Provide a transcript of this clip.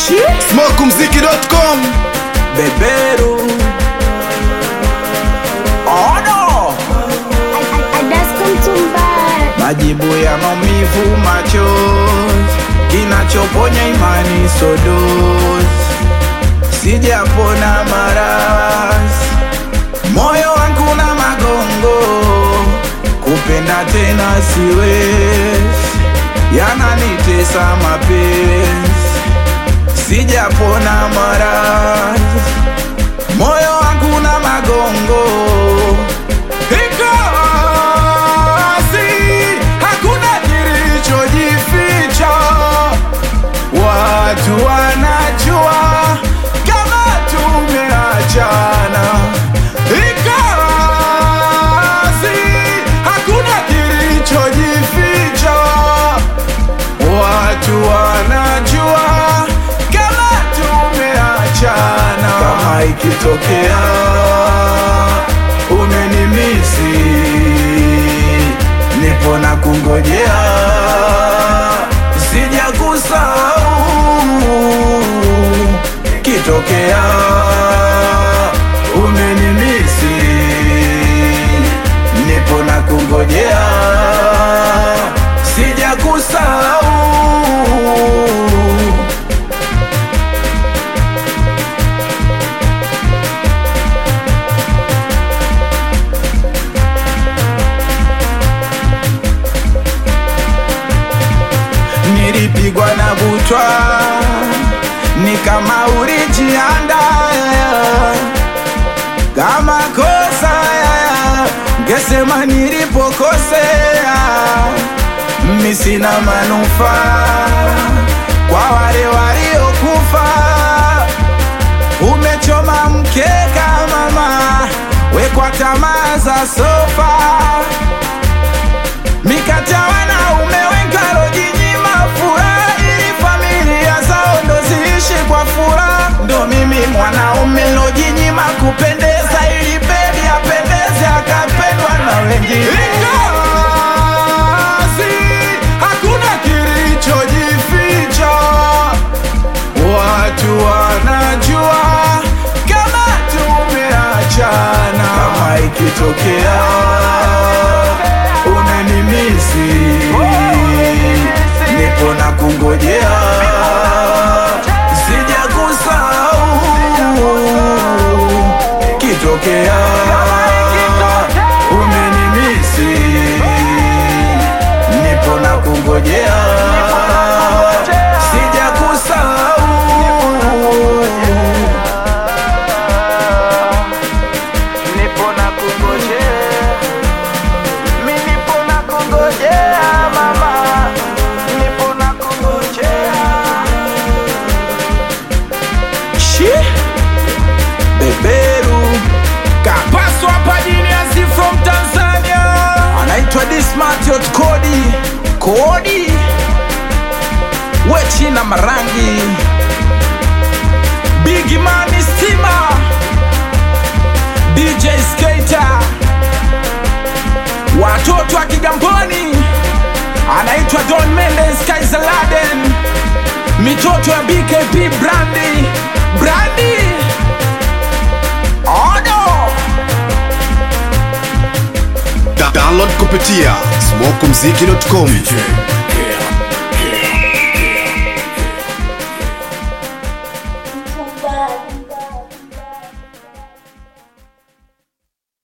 Smokumziki.com Beberu Oh no Majibu ya maumivu machozi, kinachoponya imani sodozi. Sijapona maradhi, moyo wangu na magongo, kupenda tena siwezi, yananitesa mapenzi. Sijapona maradhi, moyo wangu na magongo, watu wanajua kama tumeachana. Ikazi hakuna kilichojificha, watu wanajua kama tumeachana. Kama ikitokea umenimisi, nipo na kungojea, sijakusahau. Kitokea umenimisi, nipo na kungojea, sijakusahau. Nilipigwa na butwa, ni kama ulijiandaa. Kama kosa ngesema nilipokosea. Mimi sina manufaa kwa wale waliokufa. Umechoma mkeka mama, wekwa tamaa za sofa. Mikata wanaume wengi walojinyima furaha, ili familia zao ndo ziishi kwa furaha. Ndo mimi mwanaume nilojinyima kupendeza, ili baby apendeze akapendwa na wengine. Ikazi hakuna kilichojificha, watu wanajua kama tumeachana. Kama ikitokea unanimisi, nipo na kungojea, sijakusahau. Kitokea umenimisi, nipo na kungojea, sijakusahau. Nipo na kungojea, nipo na kungojea mama, nipo na kungojea. Beberu kapaswa hapa Genius from Tanzania, anaitwa Dismart Kodi Wechi na Marangi, Big Money Stima, DJ Skater, watoto wa Kigamboni, anaitwa Don Mendes Kaiser Laden, mitoto ya BKP Brandy Odo. Download kupitia Smokumziki.com.